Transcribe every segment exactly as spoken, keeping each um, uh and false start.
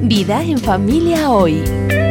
Vida en Familia Hoy.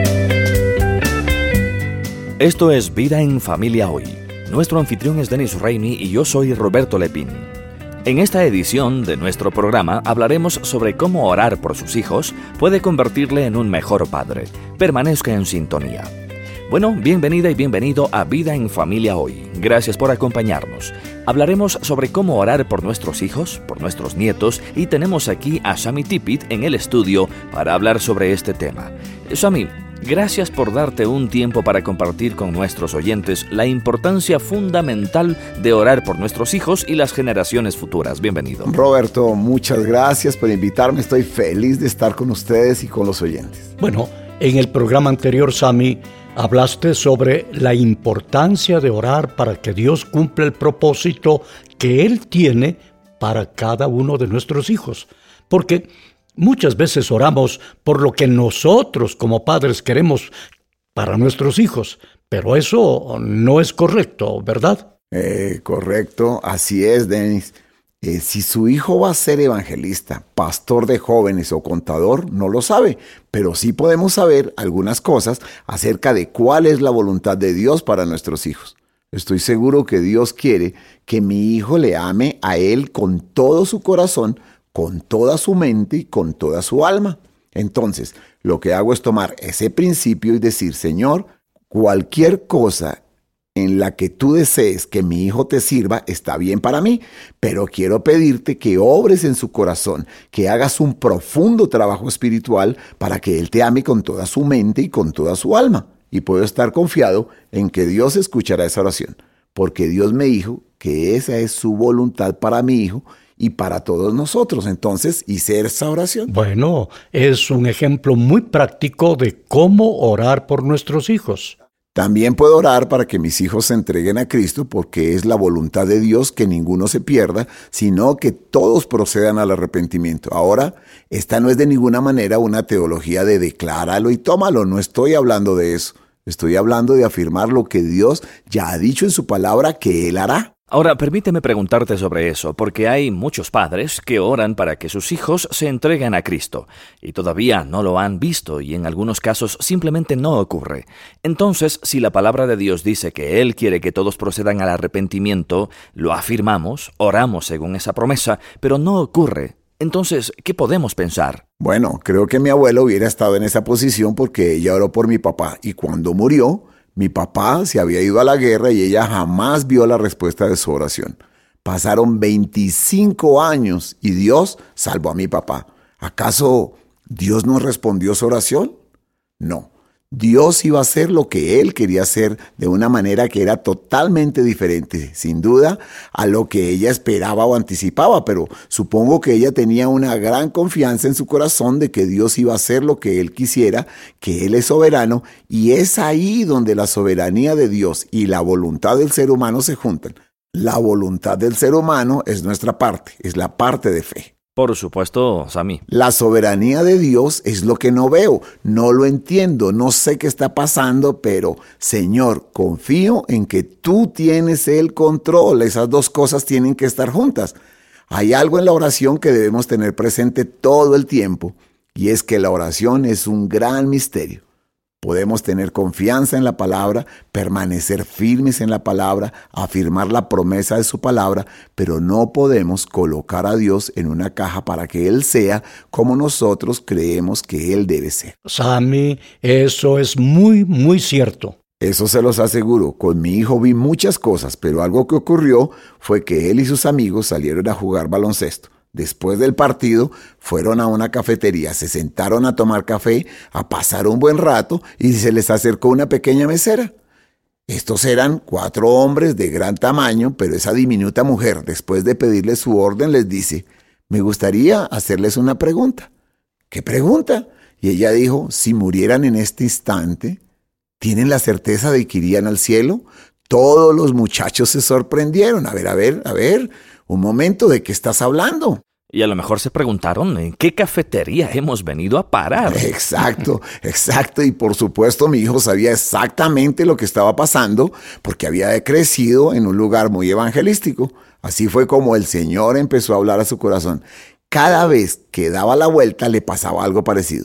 Esto es Vida en Familia Hoy. Nuestro anfitrión es Dennis Rainey y yo soy Roberto Lepín. En esta edición de nuestro programa hablaremos sobre cómo orar por sus hijos puede convertirle en un mejor padre. Permanezca en sintonía. Bueno, bienvenida y bienvenido a Vida en Familia Hoy. Gracias por acompañarnos. Hablaremos sobre cómo orar por nuestros hijos, por nuestros nietos, y tenemos aquí a Sami Tippit en el estudio para hablar sobre este tema. Sami, gracias por darte un tiempo para compartir con nuestros oyentes la importancia fundamental de orar por nuestros hijos y las generaciones futuras. Bienvenido. Roberto, muchas gracias por invitarme. Estoy feliz de estar con ustedes y con los oyentes. Bueno, en el programa anterior, Sami, hablaste sobre la importancia de orar para que Dios cumpla el propósito que Él tiene para cada uno de nuestros hijos. Porque muchas veces oramos por lo que nosotros como padres queremos para nuestros hijos, pero eso no es correcto, ¿verdad? Eh, correcto, así es, Dennis. Eh, si su hijo va a ser evangelista, pastor de jóvenes o contador, no lo sabe, pero sí podemos saber algunas cosas acerca de cuál es la voluntad de Dios para nuestros hijos. Estoy seguro que Dios quiere que mi hijo le ame a Él con todo su corazón, con toda su mente y con toda su alma. Entonces, lo que hago es tomar ese principio y decir, Señor, cualquier cosa en la que tú desees que mi hijo te sirva está bien para mí, pero quiero pedirte que obres en su corazón, que hagas un profundo trabajo espiritual para que él te ame con toda su mente y con toda su alma. Y puedo estar confiado en que Dios escuchará esa oración, porque Dios me dijo que esa es su voluntad para mi hijo y para todos nosotros. Entonces hice esa oración. Bueno, es un ejemplo muy práctico de cómo orar por nuestros hijos. También puedo orar para que mis hijos se entreguen a Cristo, porque es la voluntad de Dios que ninguno se pierda, sino que todos procedan al arrepentimiento. Ahora, esta no es de ninguna manera una teología de decláralo y tómalo, no estoy hablando de eso. Estoy hablando de afirmar lo que Dios ya ha dicho en su palabra que Él hará. Ahora, permíteme preguntarte sobre eso, porque hay muchos padres que oran para que sus hijos se entreguen a Cristo, y todavía no lo han visto, y en algunos casos simplemente no ocurre. Entonces, si la palabra de Dios dice que Él quiere que todos procedan al arrepentimiento, lo afirmamos, oramos según esa promesa, pero no ocurre. Entonces, ¿qué podemos pensar? Bueno, creo que mi abuela hubiera estado en esa posición porque ella oró por mi papá, y cuando murió, mi papá se había ido a la guerra y ella jamás vio la respuesta de su oración. Pasaron veinticinco años y Dios salvó a mi papá. ¿Acaso Dios no respondió su oración? No. Dios iba a hacer lo que Él quería hacer de una manera que era totalmente diferente, sin duda, a lo que ella esperaba o anticipaba, pero supongo que ella tenía una gran confianza en su corazón de que Dios iba a hacer lo que Él quisiera, que Él es soberano, y es ahí donde la soberanía de Dios y la voluntad del ser humano se juntan. La voluntad del ser humano es nuestra parte, es la parte de fe. Por supuesto, Sami. La soberanía de Dios es lo que no veo, no lo entiendo, no sé qué está pasando, pero Señor, confío en que tú tienes el control. Esas dos cosas tienen que estar juntas. Hay algo en la oración que debemos tener presente todo el tiempo, y es que la oración es un gran misterio. Podemos tener confianza en la palabra, permanecer firmes en la palabra, afirmar la promesa de su palabra, pero no podemos colocar a Dios en una caja para que Él sea como nosotros creemos que Él debe ser. Sami, eso es muy, muy cierto. Eso se los aseguro. Con mi hijo vi muchas cosas, pero algo que ocurrió fue que él y sus amigos salieron a jugar baloncesto. Después del partido, fueron a una cafetería, se sentaron a tomar café, a pasar un buen rato, y se les acercó una pequeña mesera. Estos eran cuatro hombres de gran tamaño, pero esa diminuta mujer, después de pedirles su orden, les dice, me gustaría hacerles una pregunta. ¿Qué pregunta? Y ella dijo, si murieran en este instante, ¿tienen la certeza de que irían al cielo? Todos los muchachos se sorprendieron. A ver, a ver, a ver, un momento, ¿de qué estás hablando? Y a lo mejor se preguntaron, ¿en qué cafetería hemos venido a parar? Exacto, exacto. Y por supuesto mi hijo sabía exactamente lo que estaba pasando porque había crecido en un lugar muy evangelístico. Así fue como el Señor empezó a hablar a su corazón. Cada vez que daba la vuelta le pasaba algo parecido.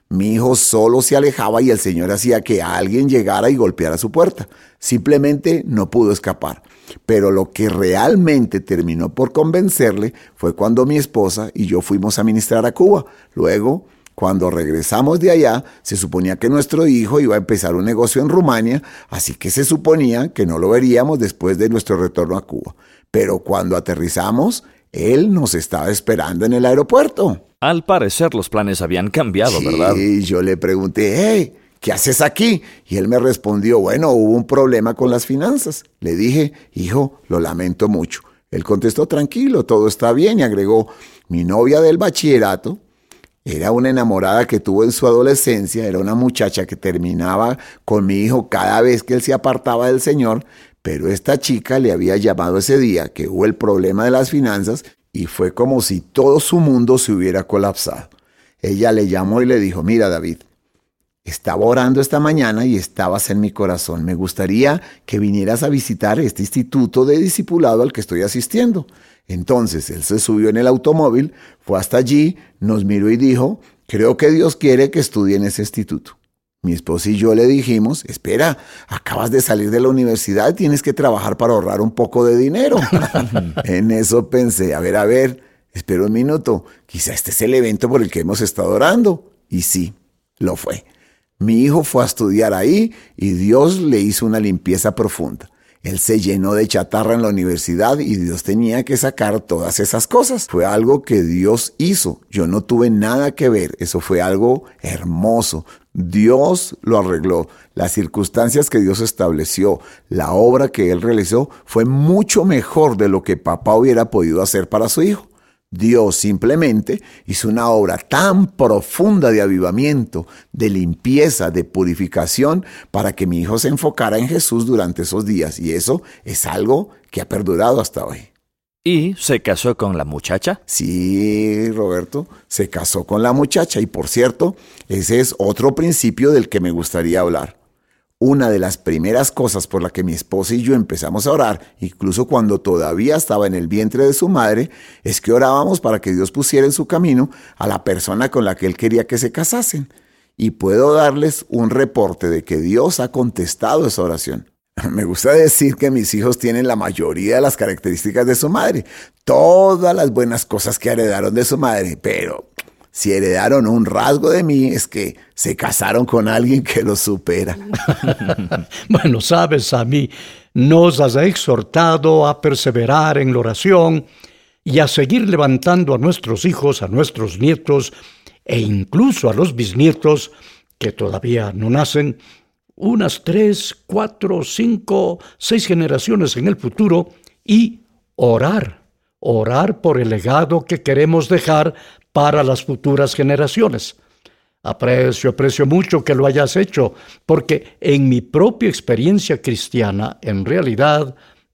Mi hijo solo se alejaba y el Señor hacía que alguien llegara y golpeara su puerta. Simplemente no pudo escapar. Pero lo que realmente terminó por convencerle fue cuando mi esposa y yo fuimos a ministrar a Cuba. Luego, cuando regresamos de allá, se suponía que nuestro hijo iba a empezar un negocio en Rumania, así que se suponía que no lo veríamos después de nuestro retorno a Cuba. Pero cuando aterrizamos, él nos estaba esperando en el aeropuerto. Al parecer los planes habían cambiado, sí, ¿verdad? Sí, yo le pregunté, hey, ¿qué haces aquí? Y él me respondió, bueno, hubo un problema con las finanzas. Le dije, hijo, lo lamento mucho. Él contestó, tranquilo, todo está bien, y agregó, mi novia del bachillerato era una enamorada que tuvo en su adolescencia, era una muchacha que terminaba con mi hijo cada vez que él se apartaba del Señor, pero esta chica le había llamado ese día que hubo el problema de las finanzas y fue como si todo su mundo se hubiera colapsado. Ella le llamó y le dijo, mira David, estaba orando esta mañana y estabas en mi corazón. Me gustaría que vinieras a visitar este instituto de discipulado al que estoy asistiendo. Entonces él se subió en el automóvil, fue hasta allí, nos miró y dijo, creo que Dios quiere que estudie en ese instituto. Mi esposa y yo le dijimos, espera, acabas de salir de la universidad, tienes que trabajar para ahorrar un poco de dinero. En eso pensé, a ver, a ver, espera un minuto, quizá este es el evento por el que hemos estado orando. Y sí, lo fue. Mi hijo fue a estudiar ahí y Dios le hizo una limpieza profunda. Él se llenó de chatarra en la universidad y Dios tenía que sacar todas esas cosas. Fue algo que Dios hizo. Yo no tuve nada que ver. Eso fue algo hermoso. Dios lo arregló. Las circunstancias que Dios estableció, la obra que Él realizó, fue mucho mejor de lo que papá hubiera podido hacer para su hijo. Dios simplemente hizo una obra tan profunda de avivamiento, de limpieza, de purificación, para que mi hijo se enfocara en Jesús durante esos días. Y eso es algo que ha perdurado hasta hoy. ¿Y se casó con la muchacha? Sí, Roberto, se casó con la muchacha. Y por cierto, ese es otro principio del que me gustaría hablar. Una de las primeras cosas por la que mi esposa y yo empezamos a orar, incluso cuando todavía estaba en el vientre de su madre, es que orábamos para que Dios pusiera en su camino a la persona con la que Él quería que se casasen. Y puedo darles un reporte de que Dios ha contestado esa oración. Me gusta decir que mis hijos tienen la mayoría de las características de su madre, todas las buenas cosas que heredaron de su madre, pero si heredaron un rasgo de mí es que se casaron con alguien que los supera. Bueno, sabes, a mí nos has exhortado a perseverar en la oración y a seguir levantando a nuestros hijos, a nuestros nietos e incluso a los bisnietos que todavía no nacen, unas tres, cuatro, cinco, seis generaciones en el futuro, y orar, orar por el legado que queremos dejar para las futuras generaciones. Aprecio, aprecio mucho que lo hayas hecho, porque en mi propia experiencia cristiana, en realidad,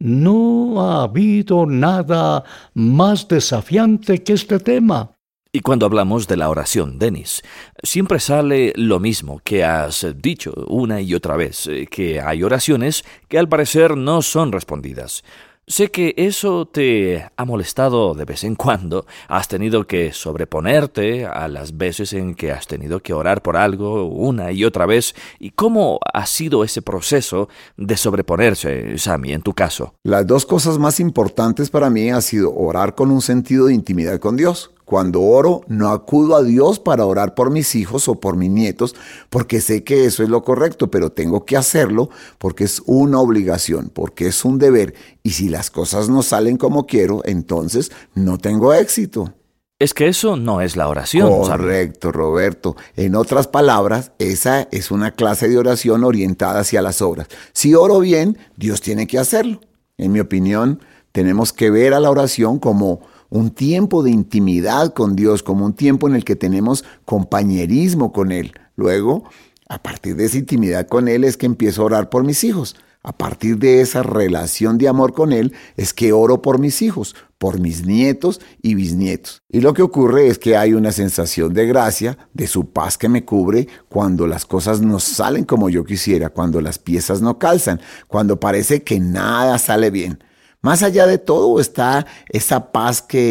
no ha habido nada más desafiante que este tema. Y cuando hablamos de la oración, Denis, siempre sale lo mismo que has dicho una y otra vez, que hay oraciones que al parecer no son respondidas. Sé que eso te ha molestado de vez en cuando. Has tenido que sobreponerte a las veces en que has tenido que orar por algo una y otra vez. ¿Y cómo ha sido ese proceso de sobreponerse, Sammy, en tu caso? Las dos cosas más importantes para mí han sido orar con un sentido de intimidad con Dios. Cuando oro, no acudo a Dios para orar por mis hijos o por mis nietos, porque sé que eso es lo correcto, pero tengo que hacerlo porque es una obligación, porque es un deber. Y si las cosas no salen como quiero, entonces no tengo éxito. Es que eso no es la oración. Correcto, ¿sabes? Roberto. En otras palabras, esa es una clase de oración orientada hacia las obras. Si oro bien, Dios tiene que hacerlo. En mi opinión, tenemos que ver a la oración como un tiempo de intimidad con Dios, como un tiempo en el que tenemos compañerismo con Él. Luego, a partir de esa intimidad con Él es que empiezo a orar por mis hijos. A partir de esa relación de amor con Él es que oro por mis hijos, por mis nietos y bisnietos. Y lo que ocurre es que hay una sensación de gracia, de su paz que me cubre cuando las cosas no salen como yo quisiera, cuando las piezas no calzan, cuando parece que nada sale bien. Más allá de todo está esa paz que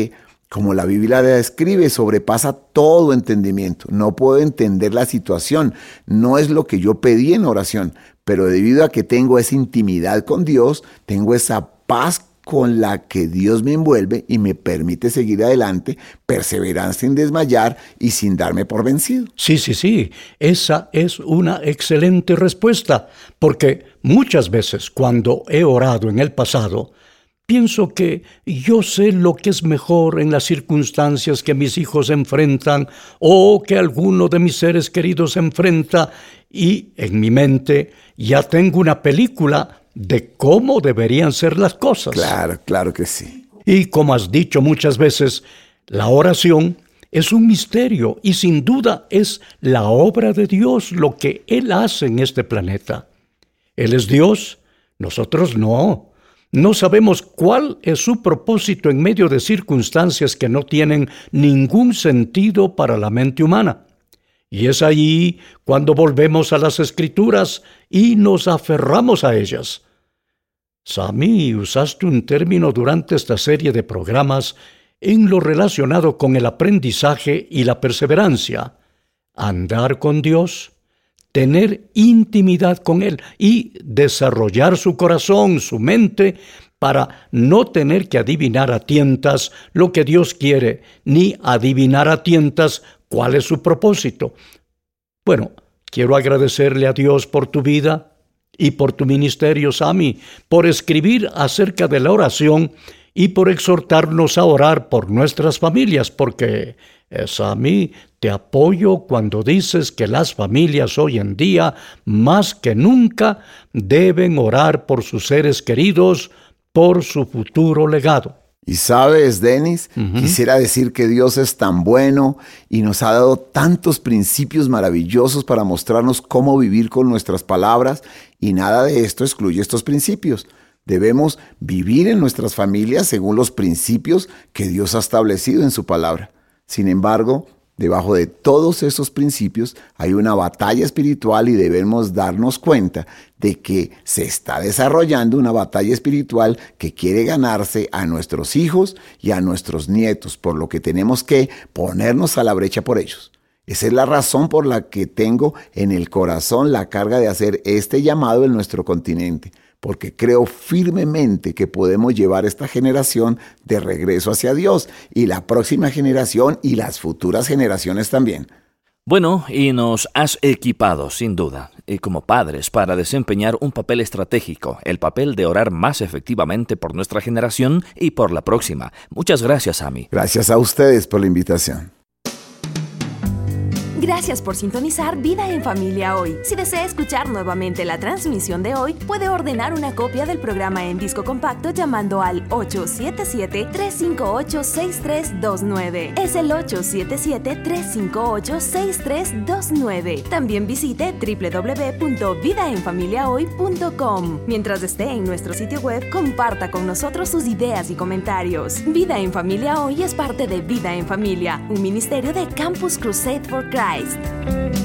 Como la Biblia la describe, sobrepasa todo entendimiento. No puedo entender la situación, no es lo que yo pedí en oración, pero debido a que tengo esa intimidad con Dios, tengo esa paz con la que Dios me envuelve y me permite seguir adelante, perseverar sin desmayar y sin darme por vencido. Sí, sí, sí, esa es una excelente respuesta, porque muchas veces cuando he orado en el pasado, pienso que yo sé lo que es mejor en las circunstancias que mis hijos enfrentan o que alguno de mis seres queridos enfrenta, y en mi mente ya tengo una película de cómo deberían ser las cosas. Claro, claro que sí. Y como has dicho muchas veces, la oración es un misterio y sin duda es la obra de Dios lo que Él hace en este planeta. Él es Dios, nosotros no. No sabemos cuál es su propósito en medio de circunstancias que no tienen ningún sentido para la mente humana. Y es ahí cuando volvemos a las Escrituras y nos aferramos a ellas. Sammy, usaste un término durante esta serie de programas en lo relacionado con el aprendizaje y la perseverancia. Andar con Dios, tener intimidad con Él y desarrollar su corazón, su mente, para no tener que adivinar a tientas lo que Dios quiere, ni adivinar a tientas cuál es su propósito. Bueno, quiero agradecerle a Dios por tu vida y por tu ministerio, Sammy, por escribir acerca de la oración y por exhortarnos a orar por nuestras familias, porque, eh, Sammy, te apoyo cuando dices que las familias hoy en día, más que nunca, deben orar por sus seres queridos, por su futuro legado. Y sabes, Denis, uh-huh. quisiera decir que Dios es tan bueno y nos ha dado tantos principios maravillosos para mostrarnos cómo vivir con nuestras palabras, y nada de esto excluye estos principios. Debemos vivir en nuestras familias según los principios que Dios ha establecido en su palabra. Sin embargo, debajo de todos esos principios hay una batalla espiritual y debemos darnos cuenta de que se está desarrollando una batalla espiritual que quiere ganarse a nuestros hijos y a nuestros nietos, por lo que tenemos que ponernos a la brecha por ellos. Esa es la razón por la que tengo en el corazón la carga de hacer este llamado en nuestro continente, porque creo firmemente que podemos llevar esta generación de regreso hacia Dios y la próxima generación y las futuras generaciones también. Bueno, y nos has equipado, sin duda, y como padres, para desempeñar un papel estratégico, el papel de orar más efectivamente por nuestra generación y por la próxima. Muchas gracias, Sammy. Gracias a ustedes por la invitación. Gracias por sintonizar Vida en Familia Hoy. Si desea escuchar nuevamente la transmisión de hoy, puede ordenar una copia del programa en disco compacto llamando al ocho siete siete, tres cinco ocho, seis tres dos nueve. Es el ocho siete siete, tres cinco ocho, seis tres dos nueve. También visite doble u doble u doble u punto vida en familia hoy punto com. Mientras esté en nuestro sitio web, comparta con nosotros sus ideas y comentarios. Vida en Familia Hoy es parte de Vida en Familia, un ministerio de Campus Crusade for Christ.